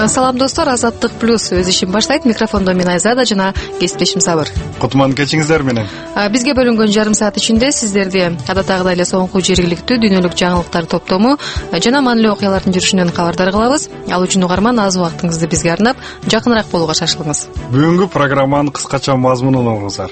Салам достор, Азаттык плюс өз ишин баштайт. Микрофондо мен Айзада жана кесиптешим Сабыр. Кутман кечиңиздер менен. Бизге бөлүнгөн жарым саат ичинде сиздерди адаттагыдай эле соңку жергиликтүү дүйнөлүк жаңылыктар топтому жана маанилүү окуялардын жүрүшүнөн кабардар кылабыз. Ал үчүн угарман аз убактыңызды бизге арнап, жакыныраак болууга шашылыңыз. Бүгүнкү программанын кыскача мазмунун угуңуздар.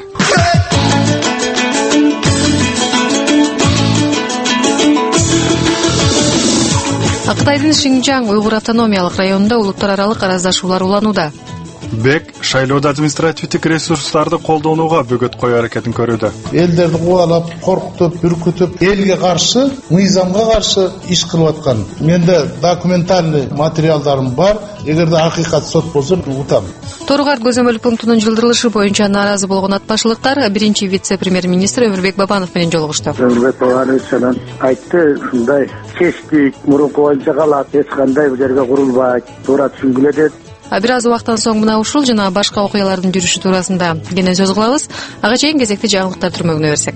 Кытайдын Шинжаң уйгур автономиялык районунда улуттар аралык араздашуулар уланууда. Бек шайлоодо административдик ресурстарды колдонууга бөгөт коюу аракетин көрүүдө. Элдерди кубалап, коркутуп, үркүтүп, элге каршы, мыйзамга каршы иш кылып аткан. Менде документальный материалдарым бар. Эгерде акыйкат сот болсо, утам. Торугар көзөмөл пунктунун жылдырылышы боюнча нааразы болгон атпашылыктар биринчи вице-премьер-министр Өмүрбек Бабанов менен жолугушту. Өмүрбек Бабанов айтты, ушундай чечтик, мурунку боюнча калат, эч кандай бул жерге курулбайт, туура түшүнгүлө деп. Бир аз убактан соң мына ушул жана башка окуялардын жүрүшү туурасында кене сөз кылабыз. Ага чейин кезекти жаңылыктар түрмөгүнө берсек.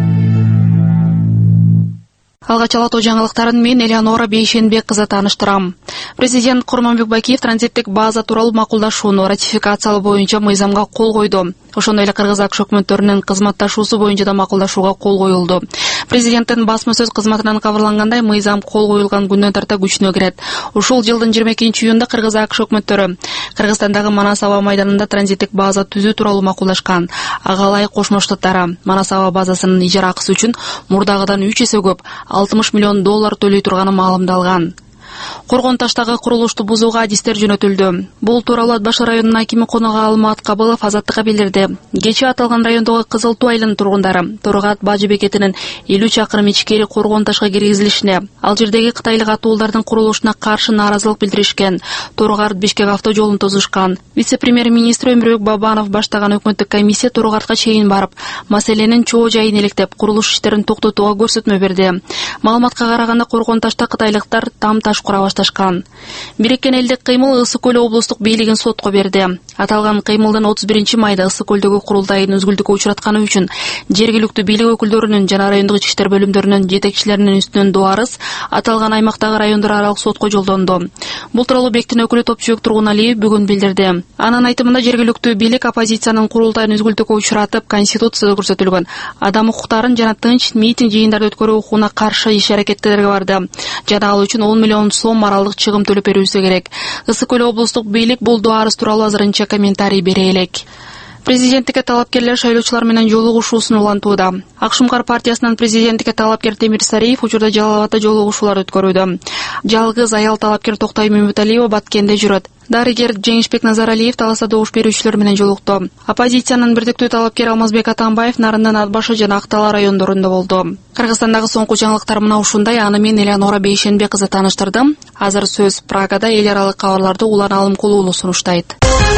Алгач алатуу жаңылыктарын мен Элеонора Бейшенбек кызы тааныштырам. Президент Курманбек Бакиев транзиттик база тууралуу макулдашууну ратификациялоо боюнча мыйзамга кол койду. Ошондой эле Кыргыз АКШ өкмөттөрүнүн кызматташуусу боюнча да макулдашууга кол коюлду. Президенттин басма сөз кызматынан кабарлангандай, мыйзам кол коюлган күндөн тарта күчүнө кирет. Ушул жылдын 22-июнда Кыргыз АКШ өкмөттөрү Кыргызстандагы Манас аба майданында транзиттик база түзүү тууралуу макулдашкан. Ага ылайык Кошмо Штаттары Манас аба базасынын ижара акысы үчүн мурдагыдан 3 эсе көп $60 миллион төлөй турганы маалымдалган. Коргон таштагы курулушту бузууга адистер жөнөтүлдү. Бул тууралуу Ат Баш районунун акими Конога Алмат Кабылов Азаттыкка билдирди. Кечээ аталган райондогу Кызыл Туу айылынын тургундары Торгат Бажы бекетинин 50 чакырым ичкери Коргон ташка киргизилишине, ал жердеги кытайлык атуулардын курулушуна каршы нааразылык билдиришкен. Торгарт Бишкек автожолун тосушкан. Вице-премьер-министр Өмүрбек Бабанов баштаган өкмөттүк комиссия Торгартка чейин барып, маселенин чоо жайын электеп, курулуш иштерин токтотууга көрсөтмө берди. Маалыматка караганда Коргон ташта кытайлыктар там таш кура башташкан. Бириккен элдик кыймыл Ысык көл облустук бийлигин сотко берди. Аталган кыймылдын 31-майда Ысык көлдөгү курултайын үзгүлтүккө учуратканы үчүн жергиликтүү бийлик өкүлдөрүнүн жана райондук ички иштер бөлүмдөрүнүн жетекчилеринин үстүнөн дуарыз аталган аймактагы райондор аралык сотко жолдонду. Бул тууралуу бектин өкүлү Топчубек Тургуналиев бүгүн билдирди. Анын айтымында жергиликтүү бийлик оппозициянын курултайын үзгүлтүккө учуратып, конституцияда көрсөтүлгөн адам укуктарын жана тынч митинг жыйындарды өткөрүү укугуна каршы иш-аракеттерге барды. Жана ал үчүн 10 миллион сом моралдык чыгым төлөп берүүсү керек. Ысык көл облустук бийлик бул дуарыз тууралуу азырынча комментарий бере элек. Президенттикке талапкерлер шайлоочулар менен жолугушуусун улантууда. Акшумкар партиясынын президенттикке талапкер Темир Сариев учурда Жалал Абадда жолугушуулар өткөрүүдө. Жалгыз аял талапкер Токтай Мөмөталиева Баткенде жүрөт. Дарыгер Жеңишбек Назаралиев Таласта добуш берүүчүлөр менен жолукту. Оппозициянын бирдиктүү талапкери Алмазбек Атамбаев Нарындын Ат Башы жана Актала райондорунда болду. Кыргызстандагы соңку жаңылыктар мына ушундай. Аны мен Элеонора Бейшенбек кызы тааныштырдым. Азыр сөз Прагада эл аралык кабарларды Улан Алымкулуулу сунуштайт.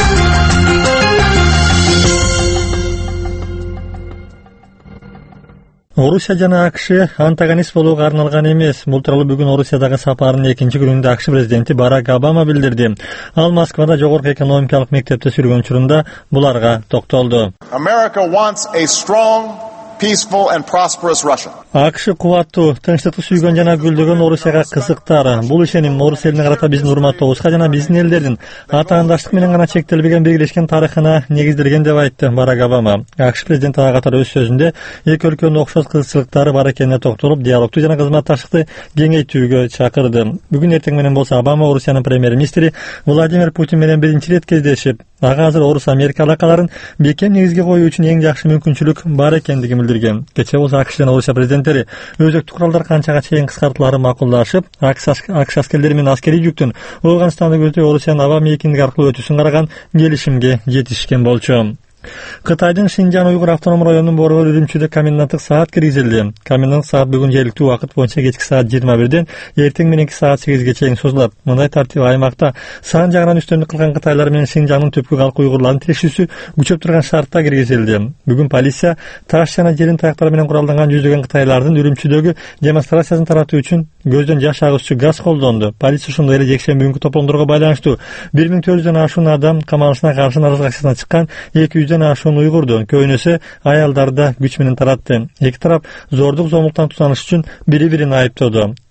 Орусия жана АКШ антагонист болууга арналган эмес. Бул тууралуу бүгүн Орусиядагы сапарынын экинчи күнүндө АКШ президенти Барак Обама билдирди. Ал Москвада жогорку экономикалык мектепте жүргөн учурунда буларга токтолду. America wants a strong, peaceful and prosperous Russia. АКШ кубаттуу, тынчтыкты сүйгөн жана гүлдөгөн Орусияга кызыктар. Бул ишеним Орус элине карата биздин урматтообузга жана биздин элдердин атаандаштык менен гана чектелбеген биргелешкен тарыхына негизделген деп айтты Барак Обама. АКШ президенти ага катары өз сөзүндө эки өлкөнүн окшош кызыкчылыктары бар экенине токтолуп, диалогтуу жана кызматташтыкты кеңейтүүгө чакырды. Бүгүн эртең менен болсо Обама Орусиянын премьер-министри Владимир Путин менен биринчи ирет кездешип, ага азыр Орус-Америка алакаларын бекем негизге коюу үчүн эң жакшы мүмкүнчүлүк бар экендигин билдирген. Кечээ болсо АКШ жана Орусия президенттери өзөктүк куралдар канчага чейин кыскартылаарын макулдашып, АКШ аскерлери менен аскерий жүктүн Ооганстанды көздөй Орусиянын аба мейкиндиги аркылуу өтүүсүн караган келишимге жетишкен болчу. Кытайдын Шинжаң уйгур автоном районунун борбору Үрүмчүдө коменданттык саат киргизилди. Коменданттык саат бүгүн жергиликтүү убакыт боюнча кечки саат 21-ден эртең мененки саат 8-ге чейин созулат. Мындай тартип аймакта сан жагынан үстөмдүк кылган кытайлар менен Шинжаңдын түпкү калк уйгурларынын тирешүүсү күчөп турган шартта киргизилди. Бүгүн полиция таш жана жерин таяктар менен куралданган жүздөгөн кытайлардын Үрүмчүдөгү демонстрациясын таратуу үчүн көздөн жаш агызчу газ колдонду. Полиция ошондой эле жекшемби күнгү топломдорго байланыштуу 1400дөн ашуун адам камалышына каршы наразылык акциясына чыккан 200дөн ашуун уйгурду көбүнөсү аялдарда күч менен таратты. Эки тарап зордук зомулуктан тутаныш үчүн бири-бирин айыптоду.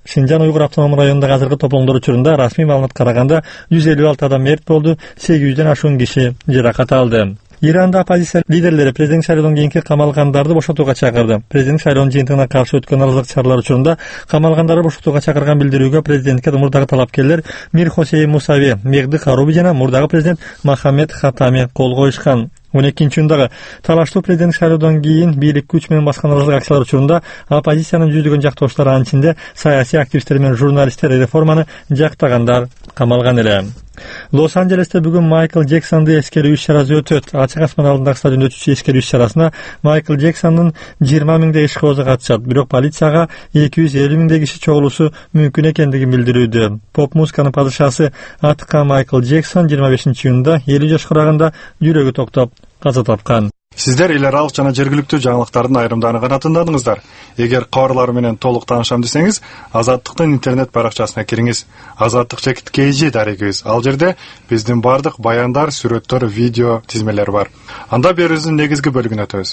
Шинжан уйгур автономдук районундагы азыркы тополоңдор учурунда расмий маалыматка караганда 156 адам мерт болду, 800дөн ашуун киши жаракат алды. Иранда оппозиция лидерлери президент шайлоодон кийинки камалгандарды бошотууга чакырды. Президент шайлоонун жыйынтыгына каршы өткөн аралык чаралар учурунда камалгандарды бошотууга чакырган билдирүүгө президентке мурдагы талапкерлер Мир Хосейн Мусави, Мехди Харуби жана мурдагы президент Мохаммед Хатами кол коюшкан. 12-июндагы талаштуу президент шайлоодон кийин бийлик күч менен баскан аралык акциялар учурунда оппозициянын жүздөгөн жактооштору, анын ичинде саясий активисттер менен журналисттер реформаны жактагандар камалган эле. Лос-Анджелесте бүгүн Майкл Джексонду эскерүү иш-чарасы өтөт. Ачык асман алдындагы стадиондо өтүүчү эскерүү иш-чарасына Майкл Джексондун 20 миңдей ишкоозу катышат. Бирок полицияга 250 миңдей киши чогулушу мүмкүн экендигин билдирүүдө. Поп музыканын падышасы Атка Майкл Джексон 25-июнда 50 жаш курагында жүрөгү токтоп каза тапкан. Сиздер эл аралык жана жергиликтүү жаңылыктардын айрымдарын гана тыңдадыңыздар. Эгер кабарлар менен толук таанышам десеңиз, Азаттыктын интернет баракчасына кириңиз. Azadlyk.kz дарегибиз. Ал жерде биздин бардык баяндар, сүрөттөр, видео, тизмелер бар. Анда берүүбүздүн негизги бөлүгүнө өтөбүз.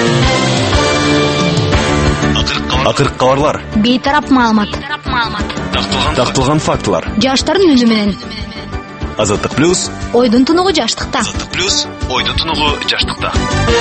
Акыркы кабарлар. Бейтарап маалымат. Такталган фактылар. Жаштардын үнү менен. Азаттык плюс. Ойдун тунугу жаштыкта. Азаттык плюс. Ойдун тунугу жаштыкта.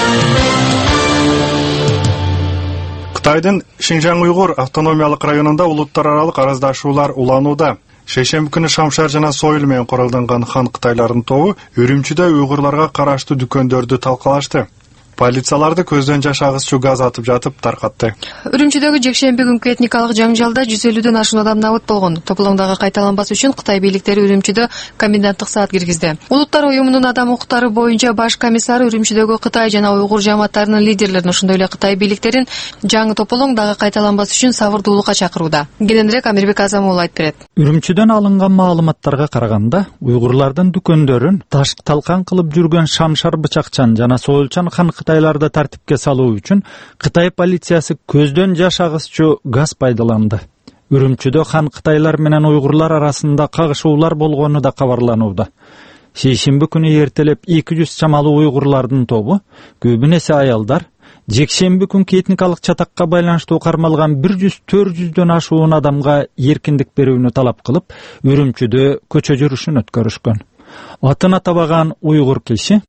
Кытайдын Шинжан уйгур автономиялык районунда улуттар аралык араздашуулар уланууда. Шейшемби күнү Шамшар жана Союл менен куралданган хан Кытайлардын тобу Үрүмчүдө уйгурларга караштуу дүкөндөрдү талкалашты. Полицияларды көздөн жаш агызчу газ атып жатып таркатты. Үрүмчүдөгү жекшемби күнкү этникалык жаңжалда 150дөн ашуун адам набыт болгон. Тополоңдогу кайталанбас үчүн Кытай бийликтери Үрүмчүдө коменданттык саат киргизди. Улуттар уюмунун адам укуктары боюнча баш комиссары Үрүмчүдөгү Кытай жана уйгур жамааттарынын лидерлерин, ошондой эле Кытай бийликтерин жаңы тополоңдогу кайталанбас үчүн сабырдуулукка чакырууда. Кененирээк Амирбек Азамов айтып берет. Үрүмчүдөн алынган маалыматтарга караганда, уйгурлардын дүкөндөрүн ташк талкан кылып жүргөн Шамшар Бычакчан жана Союлчан хан Кытайларды тартипке салуу үчүн Кытай полициясы көздөн жаш агызчу газ пайдаланды. Үрүмчүдө хан Кытайлар менен уйгурлар арасында кагышуулар болгону да кабарланууда. Шейшемби күнү эртелеп 200 чамалуу уйгурлардын тобу, көбүнесе аялдар, жекшемби күнкү этникалык чатакка байланыштуу кармалган 100-400дөн ашуун адамга эркиндик берүүнү талап кылып, Үрүмчүдө көчө жүрүшүн өткөрүшкөн. Атын атабаган уйгур киши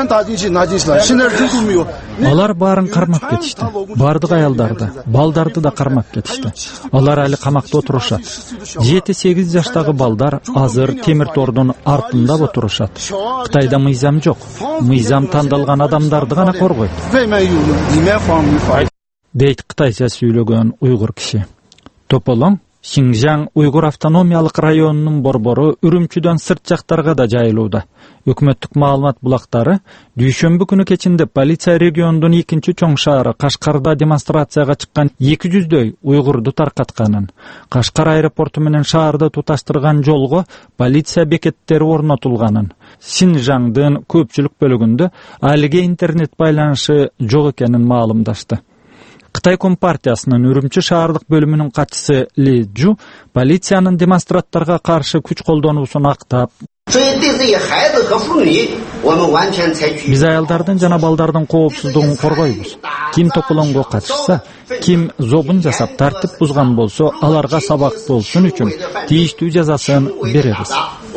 алар баарын кармап кетишти. Бардык аялдарды, балдарды да кармап кетишти. Алар али камакта отурушат. 7-8 жаштагы балдар азыр темир тордун артында отурушат. Кытайда мыйзам жок. Мыйзам тандалган адамдарды гана коргойт. Дейт кытайча сүйлөгөн уйгур киши. Тополоң Шинжан уйгур автономиялык районунун борбору Үрүмчүдөн сырт жактарга да жайылууда. Өкмөттүк маалымат булактары дүйшөмбү күнү кечинде полиция региондун 2-чоң шаары Кашкарда демонстрацияга чыккан 200дөй уйгурду таркатканын, Кашкар аэропорту менен шаарды туташтырган жолго полиция бекеттери орнотулганын, Шинжандын көпчүлүк бөлүгүндө алиге интернет байланышы жок экенин маалымдашты. Кытай Компартиясынын Үрүмчү шаардык бөлүмүнүн катчысы Ли Жу полициянын демонстранттарга каршы күч колдонуусун актап, биз аялдардын жана балдардын коопсуздугун коргойбуз. Ким тополоңго катышса, ким зобун жасап тартип бузган болсо, аларга сабак болсун үчүн тийиштүү жазасын беребиз.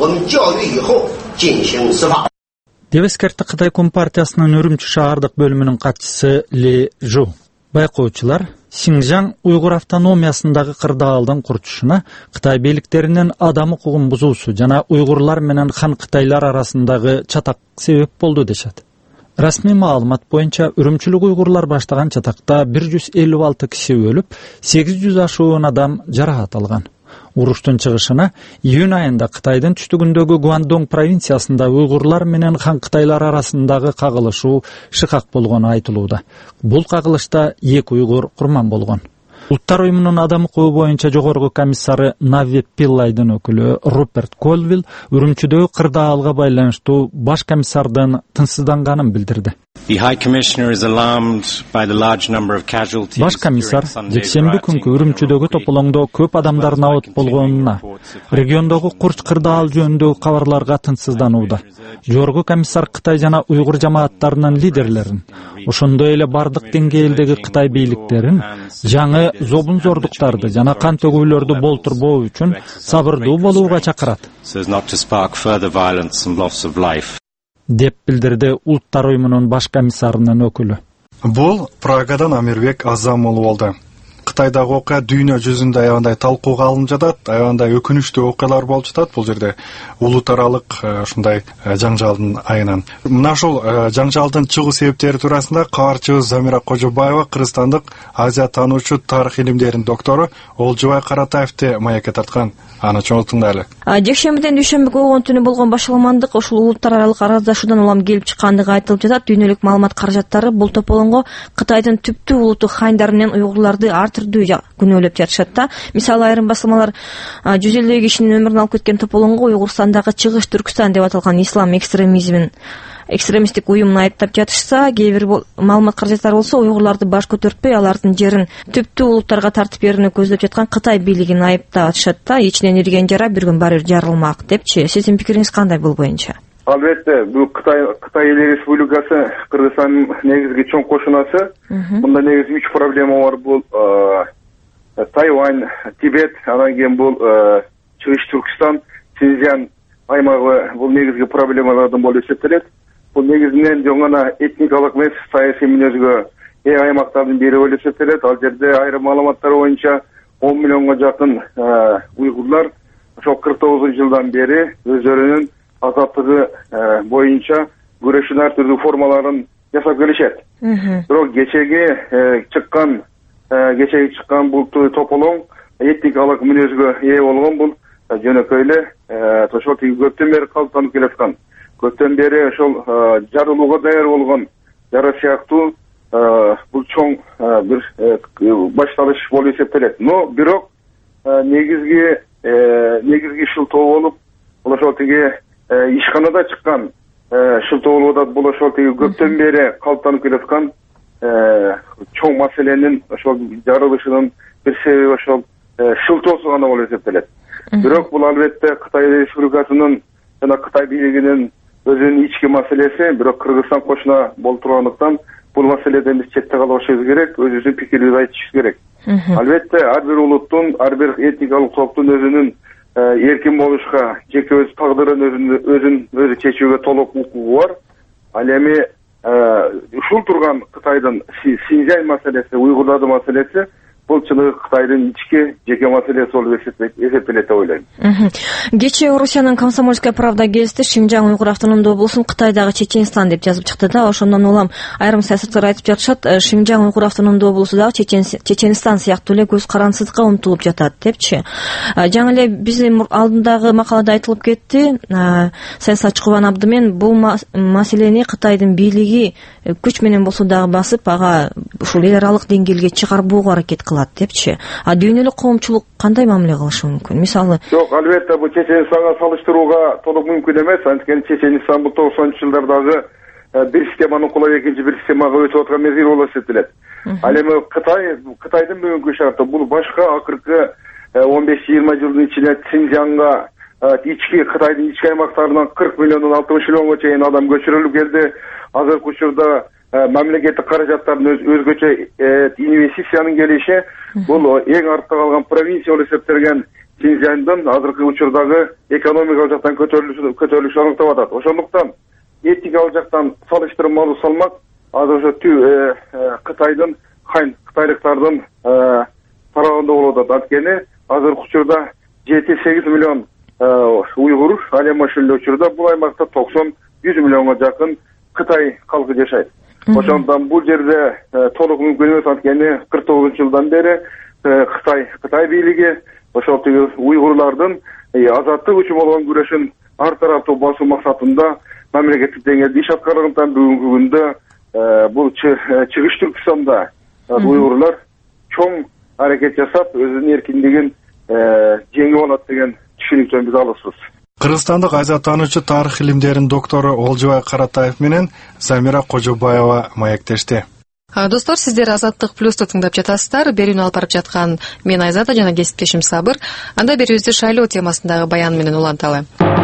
Деп эскертти Кытай Компартиясынын Үрүмчү шаардык бөлүмүнүн катчысы Ли Жу. Байкоочулар Шинжан уйгур автономиясындагы кырдаалдын курчушуна Кытай бийликтеринин адам укугун бузуусу жана уйгурлар менен хан Кытайлар арасындагы чатак себеп болду дешет. Расмий маалымат боюнча үрүмчүлүк уйгурлар баштаган чатакта 156 киши өлүп, 800 ашуун адам жаракат алган. Уруштун чыгышына июнь айында Кытайдын түштүгүндөгү Гуандонг провинциясында уйгурлар менен хан Кытайлар арасындагы кагылышуу шыкак болгону айтылууда. Бул кагылышта 2 уйгур курман болгон. Улуттар уюмунун адам укугу боюнча жогорку комиссары Нави Пиллайдын өкүлү Руперт Колвилл Үрүмчүдөгү кырдаалга байланыштуу баш комиссардын тынчсызданганын билдирди. Баш комиссар жекшемби күнкү Үрүмчүдөгү тополоңдо көп адамдардын абат болгонуна, региондогу курч кырдаал жөнүндөгү кабарларга тынчсызданууда. Жогорку комиссар Кытай жана уйгур жамааттарынын лидерлерин, ошондой эле бардык деңгээлдеги Кытай бийликтерин жаңы зобунзордуктарды жана кан төгүүлөрдү болтурбоо үчүн сабырдуу болууга чакырат, деп билдирди Улуттар уюмунун баш комиссарынын өкүлү. Бул Прагадан Амирбек Азам уулу болду. Кытайдагы окуя дүйнө жүзүндө аябандай талкууга алынып жатат, аябандай өкүнүчтүү окуялар болуп жатат. Бул жерде улут аралык ушундай жаңжалдын айынан. Мына ушул жаңжалдын чыгуу себептери туурасында кабарчыбыз Замира Кожобаева кыргызстандык Азия таануучу тарых илимдеринин доктору Олжубай Каратаевди маекке тарткан. Аны чоң тыңдайлы. Жекшембиден дүйшөмбүгө болгон түнү болгон башаламандык ушул улуттар аралык араздашуудан улам келип чыккандыгы айтылып жатат. Дүйнөлүк маалымат каражаттары бул тополоңго Кытайдын түптүү улуту ханьдар менен уйгурларды ар түрдүү күнөөлөп жатышат да. Мисалы айрым басылмалар 100 элүү кишинин өмүрүн алып кеткен тополоңго Уйгурстандагы Чыгыш Түркстан деп аталган ислам экстремисттик уюмун айыптап жатышса, кээ бир маалымат каражаттары болсо уйгурларды баш көтөртпөй, алардын жерин түптүү улуттарга тартып берүүнү көздөп жаткан Кытай бийлигин айыптап атышат да. Ичинен ирген жара bir күн баары жарылмак депчи. Сиздин пикириңиз кандай бул боюнча? Албетте, бул Кытай Республикасы Кыргызстандын негизги чоң кошунасы. Мында негизи 3 проблема бар. Бул Тайвань, Тибет, анан кийин бул Чыгыш Түркстан, Синьцзян аймагы бул негизги проблемалардан болуп эсептелет. Бул негизинен жоңгана этникалык эмес, саясий мүнөзгө аймактардын бири болуп эсептелет. Ал жерде айрым маалыматтар боюнча 10 миллионго жакын уйгурлар ошол 49-жылдан бери өздөрүнүн азаттыгы боюнча күрөшүүнүн ар түрдүү формаларын жасап келишет. Бирок кечеги чыккан бул тополоң этникалык мүнөзгө болгон. Бул жөнөкөй эле ошол көптөн бери калыптанып келаткан. Көптөн бери ошол жарылууга даяр болгон жара сыяктуу бул чоң бир башталыш болуп эсептелет. Но бирок негизги шылтоо болуп, бул ошол ишканада чыккан шылтоо болуп атат. Бул ошол көптөн бери калыптанып келаткан чоң маселенин ошол жарылышынын бир себеби ошол шылтоосу гана болуп эсептелет. Бирок бул албетте Кытай Республикасынын жана Кытай бийлигинин өзүнүн ички маселеси. Бирок Кыргызстан кошуна болуп тургандыктан бул маселеден биз четте калбашыбыз керек, өзүбүздүн пикирибизди айтышыбыз керек. Албетте ар бир улуттун, ар бир этникалык топтун өзүнүн эркин болушка, жеке өз тагдырын өзү чечүүгө толук укугу бар. Ал эми ушул турган Кытайдын Синьцзян маселеси, уйгурлардын маселеси бул чыныгы Кытайдын ички жеке маселеси болуп эсептелет деп ойлойм. Кечээ Орусиянын Комсомольская правда гезити Шинжаң уйгур автономдуу облусун Кытайдагы Чеченстан деп жазып чыкты да. Ошондон улам айрым саясаткерлер айтып жатышат, Шинжаң уйгур автономдуу облусу дагы Чеченстан сыяктуу эле көз карансыздыкка умтулуп жатат депчи. Жаңы эле биздин алдындагы макалада айтылып кетти, саясатчы Кубан Абдымен бул маселени Кытайдын бийлиги күч менен болсо дагы басып, ага ушул эл аралык деңгээлге чыгарбоого аракет кылат депчи. Дүйнөлүк коомчулук кандай мамиле кылышы мүмкүн? Мисалы, жок, албетте бул Чеченстанга салыштырууга толук мүмкүн эмес. Анткени Чеченстан бул 90-жылдардагы бир системаны кулап экинчи бир системага өтүп аткан мезгил болуп эсептелет. Ал эми Кытайдын бүгүнкү шарты бул башка акыркы 15-20 жылдын ичинде Синьцзянга Кытайдын ички аймактарынан 40 миллиондон 60 миллионго чейин адам көчүрүлүп келди. Азыркы учурда мамлекеттик каражаттардын өзгөчө инвестициянын келиши бул эң артта калган провинция болуп эсептелген Синьцзяндын азыркы учурдагы экономикалык жактан көтөрүлүшү аныктап атат. Ошондуктан этникалык жактан салыштырмалуу салмак азыр ошо Кытайдын кытайлыктардын тарабында болуп атат. Анткени азыркы учурда 7-8 миллион уйгур, ал эми ошол эле учурда бул аймакта 90-100 миллионго жакын Кытай калкы жашайт. Ошондон бул жерде толук мүмкүн эмес. Анткени 49-жылдан бери Кытай бийлиги ошол уйгурлардын азаттык үчүн болгон күрөшүн ар тараптуу басуу максатында мамлекеттик деңгээлде иш аткаргандыктан бүгүнкү күндө бул Чыгыш Түркстанда уйгурлар чоң аракет жасап өзүнүн эркиндигин жеңип алат деген түшүнүктөн биз алысыбыз. Кыргызстандык айзаттануучу тарых илимдеринин доктору Олжобай Каратаев менен Замира Кожобаева маектешти. Достор, сиздер Азаттык плюсту тыңдап жатасыздар. Берүүнү алып барып жаткан мен Айзата жана кесиптешим Сабыр. Анда берүүбүздү шайлоо темасындагы баян менен уланталы.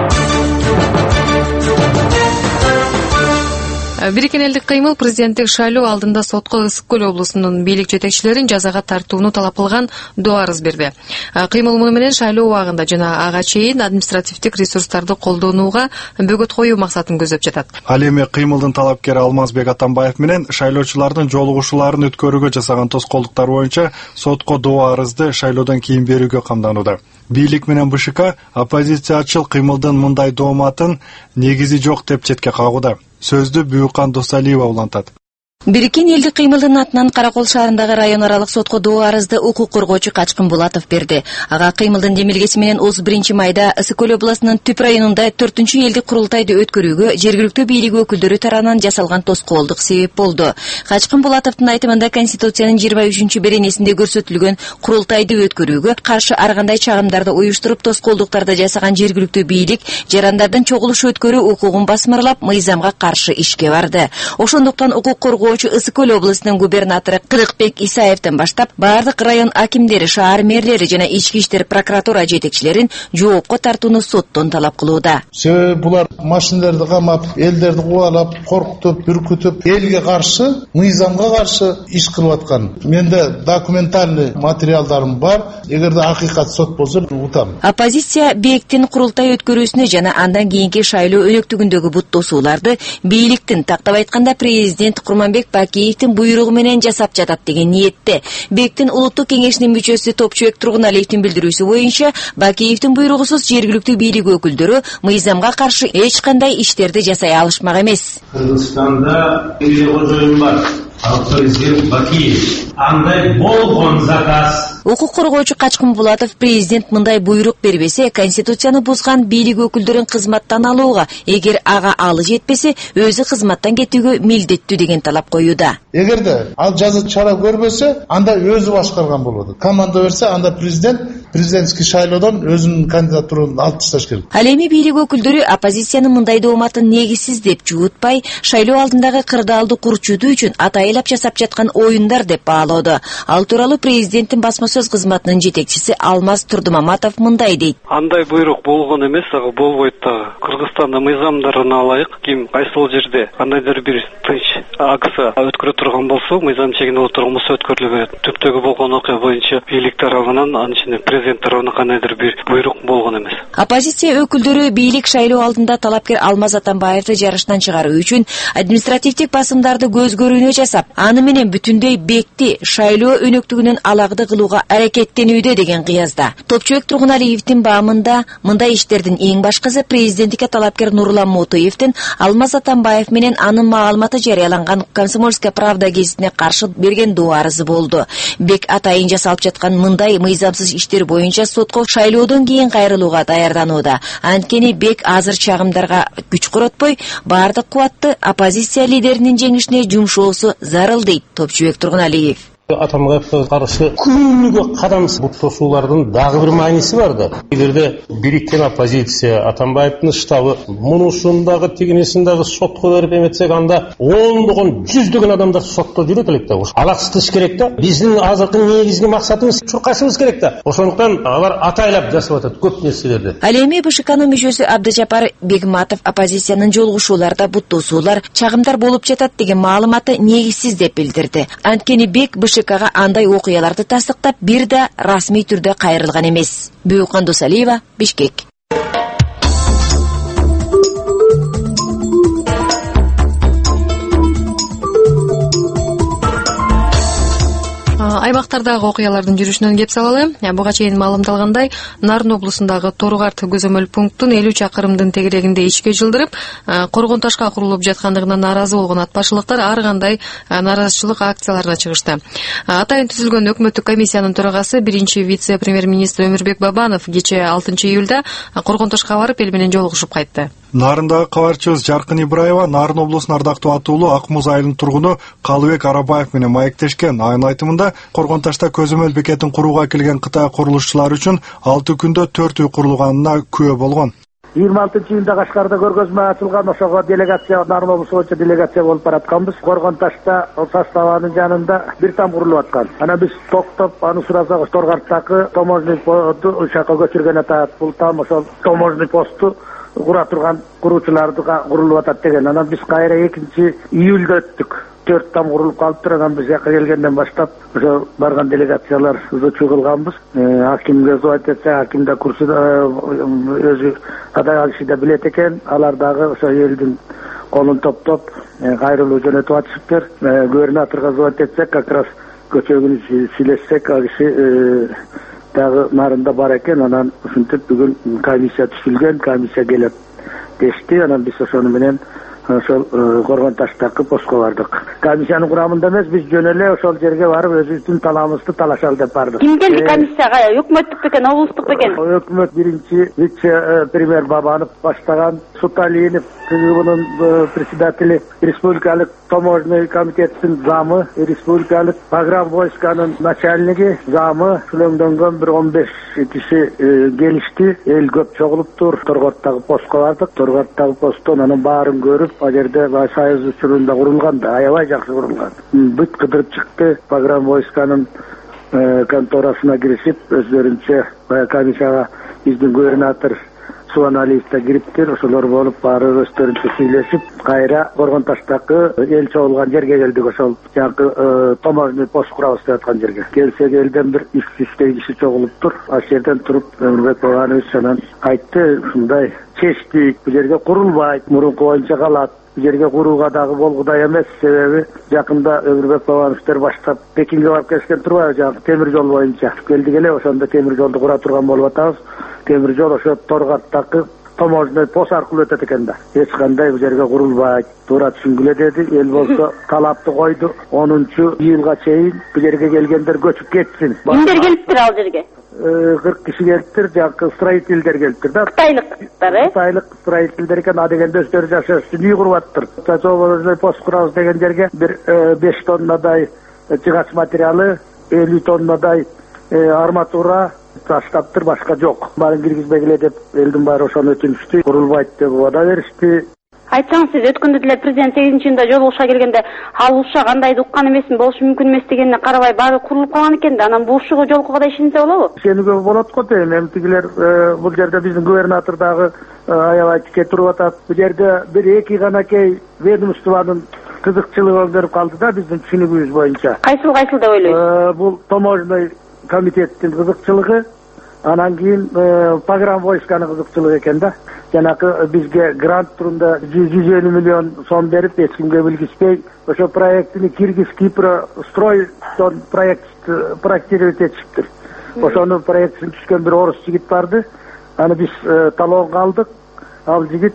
Бириккен элдик кыймыл президенттик шайлоо алдында сотко Ысык Көл облусунун бийлик жетекчилерин жазага тартууну талап кылган доо арыз берди. Кыймыл муну менен шайлоо убагында жана ага чейин административдик ресурстарды колдонууга бөгөт коюу максатын көздөп жатат. Ал эми кыймылдын талапкери Алмазбек Атамбаев менен шайлоочулардын жолугушууларын өткөрүүгө жасаган тоскоолдуктар боюнча сотко доо арызды шайлоодон кийин берүүгө камданууда. Бийлик менен БШК оппозициячыл кыймылдын мындай дооматын негизи жок деп четке кагууда. Сөздү Бүйүкан Досалиева улантат. Бириккен элдик кыймылдын атынан Каракол шаарындагы район аралык сотко доо арызды укук коргоочу Качкын Булатов берди. Ага кыймылдын демилгеси менен 31 майда Ысык Көл областынын Түп районунда 4-чү элдик курултайды өткөрүүгө жергиликтүү бийлик өкүлдөрү тарабынан жасалган тоскоолдук себеп болду. Качкын Булатовдун айтымында Конституциянын 23 беренесинде көрсөтүлгөн курултайды өткөрүүгө каршы ар кандай чагымдарды уюштуруп тоскоолдуктарды жасаган жергиликтүү бийлик жарандардын чогулуш өткөрүү укугун басмырлап мыйзамга каршы ишке барды. Ошондуктан укук коргоочу Ысык Көл облусунун губернатору Кырыкбек Исаевден баштап бардык район акимдери, шаар мэрлери жана ички иштер прокуратура жетекчилерин жоопко тартууну соттон талап кылууда. Себеби булар машиналарды камап, элдерди кубалап, коркутуп, бүркүтүп, элге каршы, мыйзамга каршы иш кылып аткан. Менде документальный материалдарым бар. Эгерде акыйкат сот болсо утам. Оппозиция бектин курултай өткөрүүсүнө жана андан кийинки шайлоо өнөктүгүндөгү буттосууларды бийликтин, тактап айтканда президент Курманбек Бакиевдин буйругу менен жасап жатат деген ниетте. Бектин улуттук кеңешинин мүчөсү Топчубек Тургуналиевдин билдирүүсү боюнча Бакиевдин буйругусуз жергиликтүү бийлик өкүлдөрү мыйзамга каршы эч кандай иштерди жасай алышмак эмес. Кыргызстанда эле бар. Президент Бакиев андай болгон заказ. Укук коргоочу Качкын Булатов президент мындай буйрук бербесе, конституцияны бузган бийлик өкүлдөрүн кызматтан алууга, эгер ага алы жетпесе, өзү кызматтан кетүүгө милдеттүү деген талап коюуда. Эгерде ал жаза чара көрбөсө, анда өзү башкарган болот. Команда берсе, анда президентский шайлоодон өзүнүн кандидатурун алып ташташ керек. Ал эми бийлик өкүлдөрү оппозициянын мындай дооматын негизсиз деп жуутпай, шайлоо алдындагы кырдаалды курчутуу үчүн атайылап жасап жаткан оюндар деп баалоодо. Ал тууралуу президенттин басма сөз кызматынын жетекчиси Алмаз Турдумаматов мындай дейт. Андай буйрук болгон эмес, ага болбойт дагы. Кыргызстанда мыйзамдарын алайык, ким кайсыл жерде кандайдыр бир тынч акция өткөрө турган болсо, мыйзам чегинде отурган болсо өткөрүлө берет. Түптөгү болгон окуя боюнча бийлик тарабынан, анын ичинде президент тарабынан кандайдыр бир буйрук болгон эмес. Оппозиция өкүлдөрү бийлик шайлоо алдында талапкер Алмаз Атамбаевди жарыштан чыгаруу үчүн административдик басымдарды көз көрүүнө жасап, аны менен бүтүндөй бекти шайлоо өнөктүгүнөн алагды кылууга аракеттенүүдө деген кыязда. Топчубек Тургуналиевдин баамында мындай иштердин эң башкысы президенттикке талапкер Нурлан Мутуевдин Алмаз Атамбаев менен анын маалыматы жарыяланган Комсомольская правда гезитине каршы берген доо арызы болду. Бек атайын жасалып жаткан мындай мыйзамсыз иштер боюнча сотко шайлоодон кийин кайрылууга даярданууда. Анткени Бек азыр чагымдарга күч коротпой, бардык кубатты оппозиция лидеринин жеңишине жумшоосу зарыл дейт Топчубек Тургуналиев. Атамбаевге каршы күнүгө кадам буттошуулардын дагы бир мааниси бар да. Эгерде бириккен оппозиция, Атамбаевдин штабы мунусундагы тигинисиндагы сотко берип эметсек, анда ондогон, жүздөгөн адамдар сотто жүрөт элек да. Алаксытыш керек да. Биздин азыркы негизги максатыбыз чуркашыбыз керек да. Ошондуктан алар атайлап жасап атат көп нерселерди. Ал эми БШКнын мүчөсү Абдыжапар Бегматов оппозициянын жолугушууларда буттосуулар, чагымдар болуп жатат деген маалыматты негизсиз деп билдирди. Анткени Бек БШКга андай окуяларды тастыктап, бир да расмий түрдө кайрылган эмес. Бүйүкан Досалиева, Бишкек. Аймактардагы окуялардын жүрүшүнөн кеп салалы. Буга чейин маалымдалгандай, Нарын облусундагы Торгарт көзөмөл пунктун 50 чакырымдын тегерегинде ишке жылдырып, коргон ташка курулуп жаткандыгына нааразы болгон ат башчылыктар ар кандай нааразычылык акцияларына чыгышты. Атайын түзүлгөн өкмөттүк комиссиянын төрагасы, биринчи вице-премьер-министр Өмүрбек Бабанов кечээ 6-июлда коргон ташка барып эл менен жолугушуп кайтты. Нарындагы кабарчыбыз Жаркын Ибраева Нарын облусунун ардактуу атуулу Ак Муз айылынын тургуну Калыбек Арабаев менен маектешкен. Анын айтымында Коргон ташта көзөмөл бекетин курууга келген Кытай курулушчулары үчүн 6 күндө 4 үй курулганына күбө болгон. 26-июнда Кашкарда көргөзмө ачылган, ошого делегация, Нарын облусу боюнча делегация болуп баратканбыз. Коргон Ташта составанын жанында бир там курулуп аткан. Анан биз токтоп, аны сурасак, Торгарттагы таможенный посту ушакка көчүргөн атат. Бул там ошол таможенный посту кура турган куруучуларды курулуп атат деген. Анан биз кайра 2-июлда өттүк. 4 там курулуп калыптыр. Анан биз жака келгенден баштап ошо барган делегациялар изучуу кылганбыз. Акимге звать этсе, аким да курсуда өзү адай киши билет экен. Алар дагы ошо элдин колун топтоп кайрылуу жөнөтүп атышыптыр. Губернаторго звать этсек, как раз көчөгүн сүйлөшсек, ал киши дагы нарында бар экен. Анан ушинтип бүгүн комиссия түзүлгөн, комиссия келип дешти. Анан биз ошону менен ошол Коргон Таштагы постко бардык. Комиссиянын курамында эмес, биз жөн эле ошол жерге барып өзүбүздүн талабыбызды талашалы деп бардык. Ким келди комиссияга? Өкмөттүк бекен, облустук бекен? Өкмөт биринчи вице-премьер Бабанов баштаган, Суталиев ТГБнын председатели, республикалык таможенный комитеттин замы, республикалык программ войсканын начальниги, замы, сүлөңдөнгөн бир 15 киши келишти. Эл көп чогулуптур. Торготтагы постко бардык. Торготтагы посттон анын баарын көрүп, ал жерде союз учурунда курулган да, аябай жакшы курулган. Бүт кыдырып чыкты. Программ войсканын конторасына киришип, өздөрүнчө комиссияга биздин губернатор Суаналиев да кириптир. Ошолор болуп баары өздөрүнчө сүйлөшүп, кайра Коргон Таштагы эл чогулган жерге келдик. Ошол жанакы таможенный пост курабыз деп аткан жерге. Келсек элден бир 300 киши чогулуптур. Ал жерден туруп Өмүрбек Бабанович анан айтты, ушундай чечтик, бул жерге курулбайт, мурунку боюнча калат. Бул жерге курууга дагы болгудай эмес, себеби жакында Өмүрбек Бабановичтер баштап Пекинге барып келишкен турбайбы, жанагы темир жол боюнча. Келдик эле, ошондо темир жолду кура турган болуп атабыз. Темир жол ошо Торгаттагы таможенный пост аркылуу өтөт экен да. Эч кандай бул жерге курулбайт, туура түшүнгүлө деди. Эл болсо талапты койду. 10-июлга чейин бул жерге келгендер көчүп кетсин. Кимдер келиптир ал жерге? 40 киши келиптир, жанагы строительдер келиптир да. Кытайлыктар, Кытайлык строительдер экен, а дегенде өздөрү жашаш үчүн үй куруп аттыр. Таможенный пост курабыз деген жерге бир 5 тоннадай жыгач материалы, 50 тоннадай арматура таштаптыр, башка жок. Баарын киргизбегиле деп элдин баары ошону өтүнүштү. Курулбайт деп убада беришти. Айтсаңыз, сиз өткөндө деле президент 8-июнда жолугушка келгенде ал ушуга кандайды уккан эмесмин, болушу мүмкүн эмес дегенине карабай баары курулуп калган экен да. Анан бул ушуга жолкуга да ишенсе болобу? Ишенүүгө болот го дейм. Эми тигилер бул жерде биздин губернатор дагы аябай тике туруп атат. Бул жерде бир 2 ганакей ведомствонун кызыкчылыгы көрүп калды да, биздин түшүнүгүбүз боюнча. Кайсыл деп ойлойсуз? Бул таможенный комитеттин кызыкчылыгы, анан кийин программ войсканын кызыкчылыгы экен да. Жанакы бизге грант турунда 150 миллион сом берип, эч кимге билгизбей, ошо проектини Киргиз Кипр строй проектировать этишиптир. Ошонун проектисин түшкөн бир орус жигит барды. Аны биз талоого алдык. Ал жигит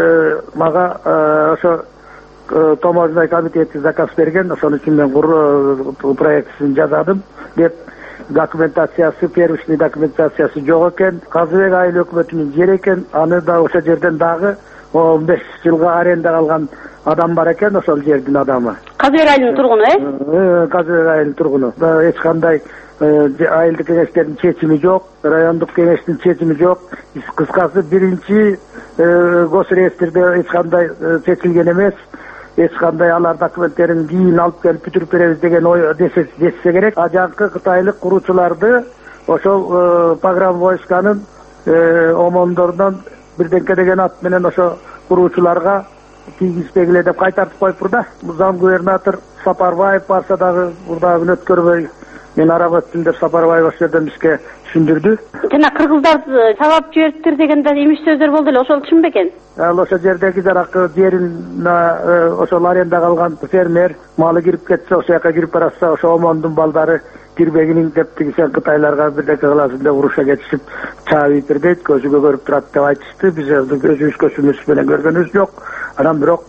мага ошо таможенный комитети заказ берген, ошон үчүн мен проектисин жазадым деп. Документациясы, первичный документациясы жок экен. Казыбек айыл өкмөтүнүн жери экен. Аны да ошо жерден дагы 15 жылга арендага алган адам бар экен, ошол жердин адамы. Казыбек айылдын тургуну, Казыбек айылдын тургуну. Эч кандай айылдык кеңештердин чечими жок, райондук кеңештин чечими жок. Кыскасы, биринчи госреестрде эч кандай чечилген эмес. Эч кандай алар документтерин кийин алып келип бүтүрүп беребиз деген ой десе керек. А жанкы кытайлык куруучуларды ошол программа войсканын омондорунан бирденке деген ат менен ошо куруучуларга тийгизбегиле деп кайтартып коюптур да. Зам губернатор Сапарбаев барса дагы урдагы өткөрбөй, мен арап өттүм деп Сапарбаев ошол жерден бизге түшүндүрдү. Жана кыргыздарды чабап жибериптир дегенде имиш сөздөр болду эле, ошол чын бекен? Ал ошол жердеги жаракы жерин ошол арендага алган фермер малы кирип кетсе, ошол жака кирип баратса, ошо омондун балдары кирбегиниң деп тигисен кытайларга бирдеке кыласың деп уруша кетишип чаабыптыр дейт, көзүгө көрүп турат деп айтышты. Биз өзүбүз көзүбүз менен көргөнүбүз жок. Анан бирок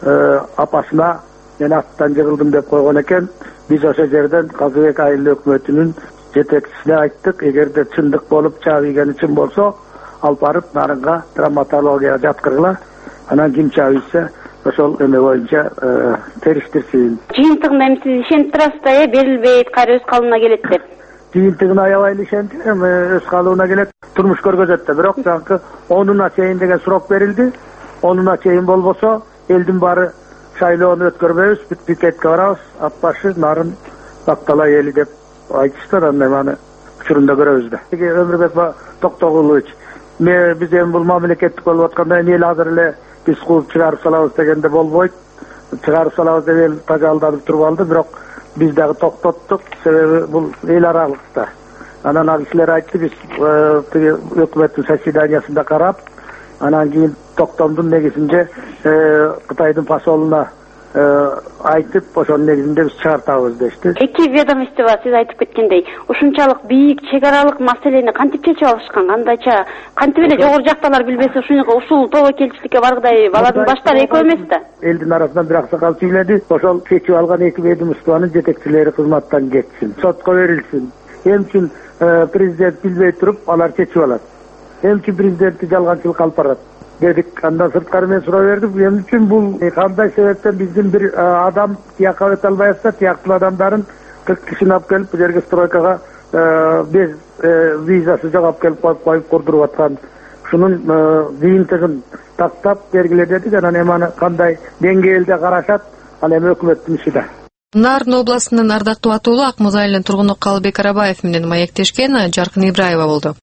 апасына мен аттан жыгылдым деп койгон экен. Биз ошол жерден Казыбек айыл өкмөтүнүн жетекчисине айттык, эгерде чындык болуп чаабыйгени чын болсо, алып барып нарынга травматологияга жаткыргыла. Анан ким чаабыйса ошол эме боюнча териштирсин. Жыйынтыгында эми сиз ишенип турасыз да, берилбейт, кайра өз калыбына келет деп. жыйынтыгын аябай эле ишенди, эми өз калыбына келет, турмуш көргөзөт да. Бирок жанагы 10-уна чейин деген сурок берилди. 10-уна чейин болбосо элдин баары шайлоону өткөрбөйбүз, пикетке барабыз, ат башы нарын Бактала эли деп айтыштыр. Анда маны учурунда көрөбүз да. Өмүрбек Токтогулович, биз эми бул мамлекеттик болуп атканда эле азыр эле биз кууп чыгарып салабыз дегенде болбойт. Чыгарып салабыз деп эл тажалданып туруп алды, бирок биз дагы токтоттук, себеби бул эл аралыкта. Анан ал кишилер айтты, биз өкмөттүн заседаниясында карап, анан кийин токтомдун негизинде Кытайдын посолуна айтып, ошонун негизинде биз чыгартабыз дешти. Эки ведомство сиз айтып кеткендей, ушунчалык бийик чек аралык маселени кантип чечип алышкан, кандайча, кантип эле жогору жакталар билбесе ушул тобокелчиликке баргыдай баладын баштары экөө эмес да. Элдин арасынан бир аксакал сүйлөдү, ошол чечип алган эки ведомствонун жетекчилери кызматтан кетсин, сотко берилсин. Эмчи президент билбей туруп алар чечип алат. Эмчи президентти жалганчылыкка алып барат дедик. Андан сырткары мен суроо бердик, эмне үчүн бул кандай себептен биздин бир адам тияка өтө албай атса, тияктуу адамдарын 40 кишини алып келип бу жерге стройкага без визасы жок алып келип коюп курдуруп аткан. Ушунун жыйынтыгын тактап бергиле дедик. Анан эми аны кандай деңгээлде карашат, ал эми өкмөттүн иши да. Нарын областынын ардактуу атуулу Ак Муз айылынын тургуну Калыбек Арабаев менен маектешкен Жаркын Ибраева болду.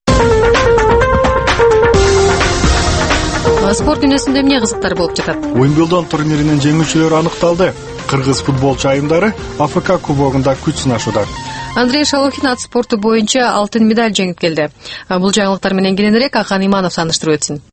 Спорт дүйнөсүндө эмне кызыктар болуп жатат? Уимблдон турниринин жеңүүчүлөрү аныкталды. Кыргыз футболчу айымдары АФК кубогунда күч сынашууда. Андрей Шалохин ат спорту боюнча алтын медаль жеңип келди. Бул жаңылыктар менен кененирээк Акан Иманов таныштырып өтсүн.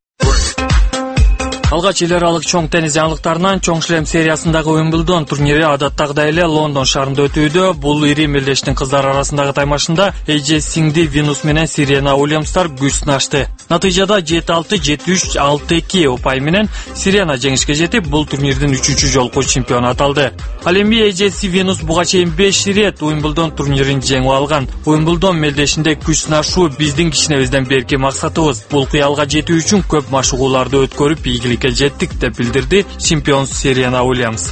Алгач эл аралык чоң теннис жаңылыктарынан чоң шлем сериясындагы Уимблдон турнири адаттагыдай эле Лондон шаарында өтүүдө. Бул ири мелдештин кыздар арасындагы таймашында AJ Сингди Винус менен Сирена Уильямстар күч сынашты. Натыйжада 7-6, 7-3, 6-2 упай менен Сирена жеңишке жетип, бул турнирдин 3-чү жолку чемпиону аталды. Ал эми AJ Винус буга чейин 5 ирет Уимблдон турнирин жеңип алган. Уимблдон мелдешинде күч сынашуу биздин кичинебизден берки максатыбыз. Бул кыялга жетүү үчүн көп машыгууларды өткөрүп ийгиликке жеттик деп билдирди чемпион Сирена Уильямс.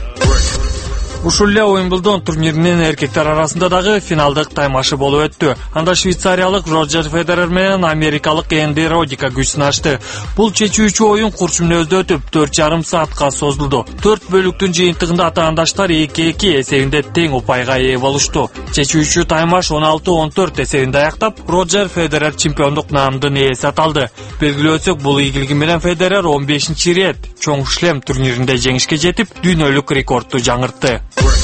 Ушул эле Уимблдон турниринин эркектер арасында дагы финалдык таймашы болуп өттү. Анда швейцариялык Роджер Федерер менен америкалык Энди Родика күч сынашты. Бул чечүүчү оюн курч мүнөздө өтүп 4,5 саатка созулду. 4 бөлүктүн жыйынтыгында атаандаштар 2-2 эсебинде тең упайга ээ болушту. Чечүүчү таймаш 16-14 эсебинде аяктап, Роджер Федерер чемпиондук наамдын ээси аталды. Белгилеп өтсөк, бул ийгилиги менен Федерер 15-чи ирет чоң шлем турниринде жеңишке жетип, дүйнөлүк рекордду жаңыртты.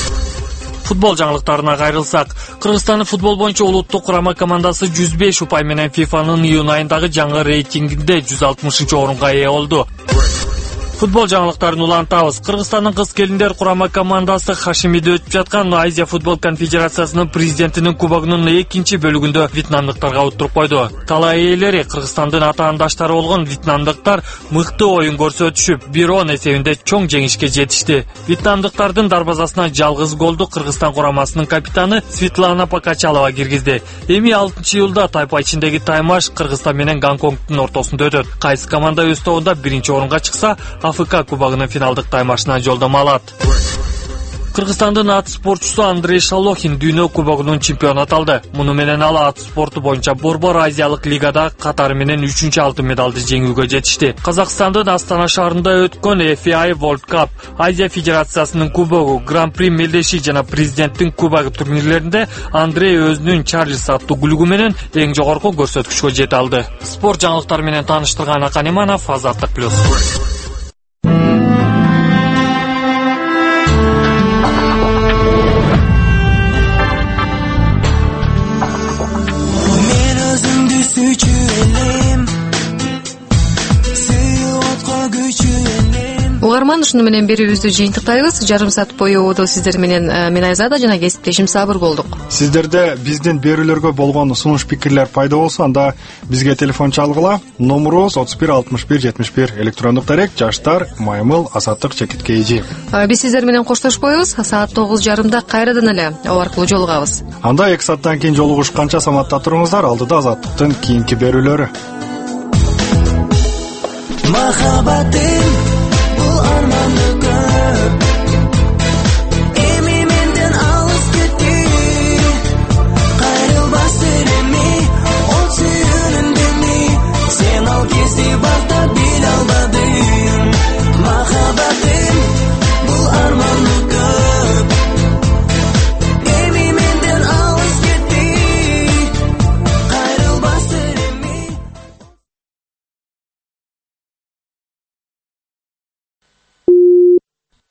Футбол жаңылыктарына кайрылсак, Кыргызстандын футбол боюнча улуттук курама командасы 105 упай менен ФИФАнын июнь айындагы жаңы рейтингинде 160-орунга ээ болду. Футбол жаңылыктарын улантабыз. Кыргызстандын кыз келиндер курама командасы Хашимиде өтүп жаткан Азия футбол конфедерациясынын президентинин кубогунун 2-чи бөлүгүндө вьетнамдыктарга уттуруп койду. Талай ээлери Кыргызстандын атаандаштары болгон вьетнамдыктар мыкты оюн көрсөтүшүп, 1-10 эсебинде чоң жеңишке жетишти. Вьетнамдыктардын дарбазасына жалгыз голду Кыргызстан курамасынын капитаны Светлана Покачалова киргизди. Эми 6-июлда тайпа ичиндеги таймаш Кыргызстан менен Гонконгдун ортосунда өтөт. Кайсы команда өз тобунда 1-чи орунга чыкса, АФК кубогунун финалдык таймашына жолдомо алат. Кыргызстандын ат спортчусу Андрей Шалохин дүйнө кубогунун чемпиону аталды. Муну менен ал ат спорту боюнча Борбор Азиялык лигада катары менен 3-чү алтын медалды жеңүүгө жетишти. Казакстандын Астана шаарында өткөн FIA World Cup, Азия Федерациясынын кубогу, Гран-при мелдеши жана президенттин кубогу турнирлеринде Андрей өзүнүн Чарльз аттуу гүлүгү менен эң жогорку көрсөткүчкө жете алды. Спорт жаңылыктары менен тааныштырган Акан Иманов, Азаттык плюс. Угарман, ушуну менен берүүбүздү жыйынтыктайбыз. Жарым саат бою убуду сиздер менен мен Айзада жана кесиптешим Сабыр болдук. Сиздерде биздин берүүлөргө болгон сунуш пикирлер пайда болсо, анда бизге телефон чалгыла. Номерубуз 31 61 71. Электрондук дарек @maymыл_azаттыk_kg. Биз сиздер менен коштошпойбуз. Саат 9:30 кайрадан эле о аркылуу жолугабыз. Анда 2 сааттан кийин жолугушканча саматта туруңуздар. Алдыда Азаттыктын кийинки берүүлөрү. Махаббатым бул арманды көп, эми менден алыс кетти, кайрылбасын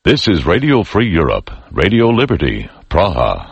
This is Radio Free Europe, Radio Liberty, Praha.